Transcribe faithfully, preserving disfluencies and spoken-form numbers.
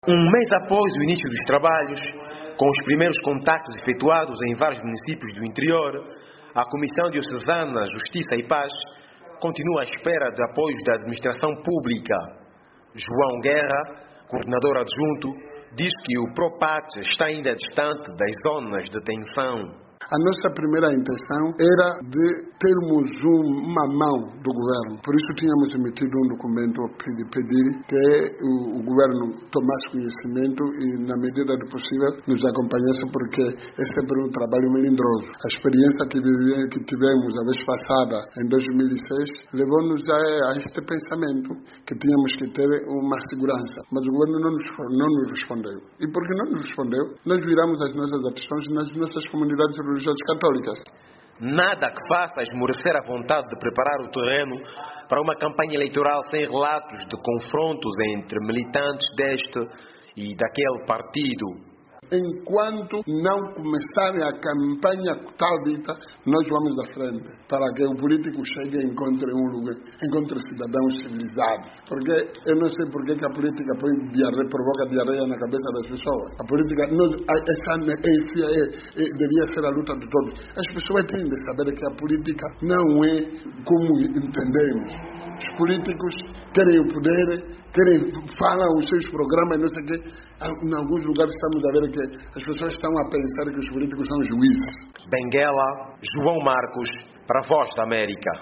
Um mês após o início dos trabalhos, com os primeiros contactos efetuados em vários municípios do interior, a Comissão Diocesana Justiça e Paz continua à espera de apoios da administração pública. João Guerra, coordenador adjunto, diz que o PROPAT está ainda distante das zonas de tensão. A nossa primeira intenção era de termos um, uma mão do governo. Por isso tínhamos emitido um documento de pedir que o, o governo tomasse conhecimento e, na medida do possível, nos acompanhasse, porque é sempre um trabalho melindroso. A experiência que, vive, que tivemos a vez passada, em dois mil e seis, levou-nos a, a este pensamento que tínhamos que ter uma segurança. Mas o governo não nos, não nos respondeu. E porque não nos respondeu, nós viramos as nossas atenções nas nossas comunidades religiosas católicas. Nada que faça esmorecer a vontade de preparar o terreno para uma campanha eleitoral sem relatos de confrontos entre militantes deste e daquele partido. Enquanto não começarem a campanha tal dita, nós vamos à frente, para que o político chegue e encontre um lugar, encontre cidadãos civilizados. Porque eu não sei por que a política põe diarreia, provoca diarreia na cabeça das pessoas. A política, nós, essa, essa é, é, devia ser a luta de todos. As pessoas têm de saber que a política não é como entendemos. Os políticos querem o poder, querem, falam os seus programas, não sei o quê. Em alguns lugares estamos a ver que as pessoas estão a pensar que os políticos são juízes. Benguela, João Marcos, para a Voz da América.